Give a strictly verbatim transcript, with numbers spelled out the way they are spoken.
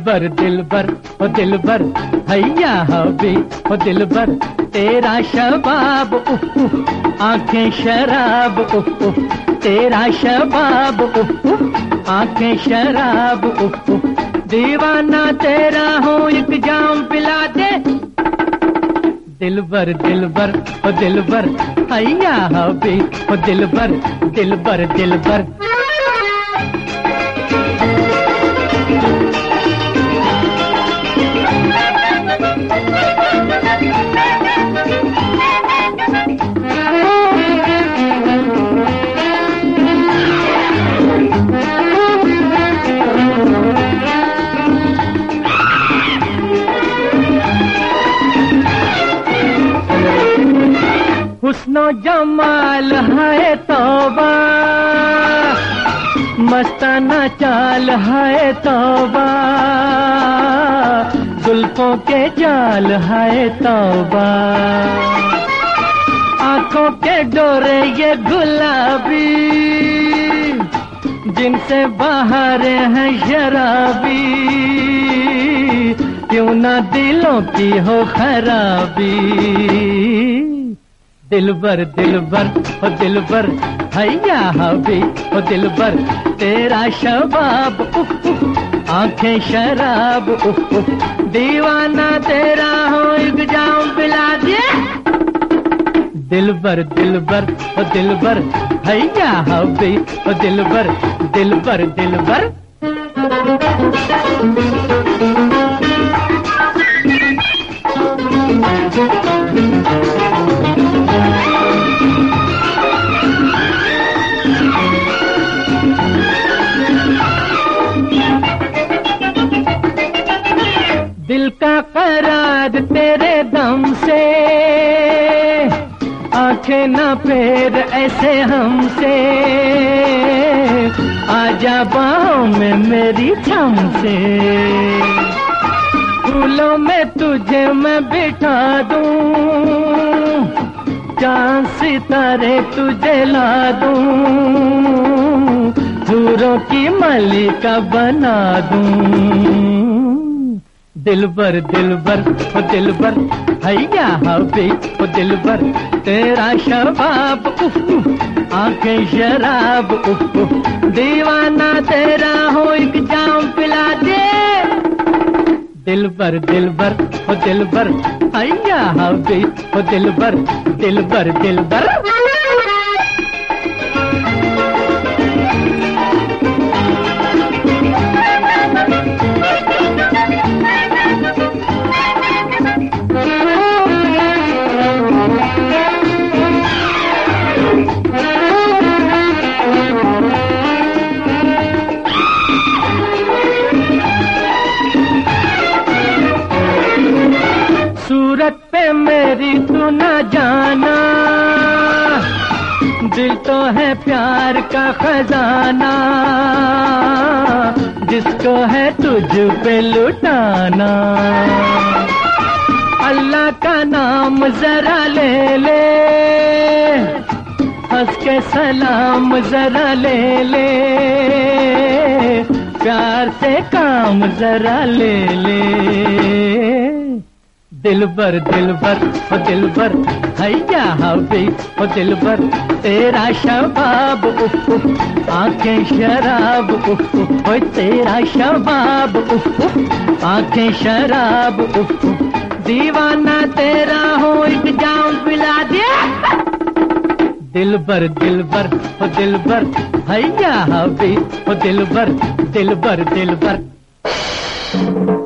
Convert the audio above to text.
दिलबर दिलबर ओ दिलबर हैया हबी ओ दिलबर तेरा शबाब उफ उफ आंखें शराब उफ उफ तेरा शबाब उफ उफ आंखें शराब उफ उफ दीवाना तेरा हूँ एक जाम पिला दे दिलबर दिलबर ओ दिलबर हैया हबी ओ दिलबर दिलबर दिलबर हुस्नो जमाल है तौबा मस्ताना चाल है तौबा जुल्फों के जाल है तौबा आंखों के डोरे ये गुलाबी जिनसे बाहर हैं शराबी क्यों ना दिलों की हो खराबी दिलबर दिलबर ओ दिलबर हैया हबी ओ दिलबर तेरा शबाब उफ उफ आंखें शराब उफ उफ दीवाना तेरा हो एक जाम पिला दे दिलबर दिलबर ओ दिलबर हैया हबी ओ दिलबर दिलबर दिलबर दिल का करार तेरे दम से आंखें न फेर ऐसे हमसे आजा बाहों में मेरी थम से फूलों में तुझे मैं बिठा दूं चांद सितारे तुझे ला दूं हूरों की मलिका बना दूं दिलबर दिलबर ओ दिलबर हैया हबी ओ दिलबर तेरा शबाब उफ उफ आंखें शराब उफ उफ दीवाना तेरा हो एक जाम पिला दे दिलबर दिलबर ओ दिलबर हैया हबी ओ दिलबर दिलबर दिलबर सूरत पे मेरी तू न जाना दिल तो है प्यार का खजाना जिसको है तुझ पे लुटाना अल्लाह का नाम जरा ले ले हंस के सलाम जरा ले ले प्यार से काम जरा ले ले दिलबर दिलबर ओ दिलबर हैया हबी ओ दिलबर तेरा शबाब उफ उफ आंखें शराब उफ उफ ओ तेरा शबाब उफ उफ आंखें शराब उफ उफ दीवाना तेरा हो एक जाम पिला दे दिलबर दिलबर ओ दिलबर हैया हबी ओ दिलबर दिलबर दिलबर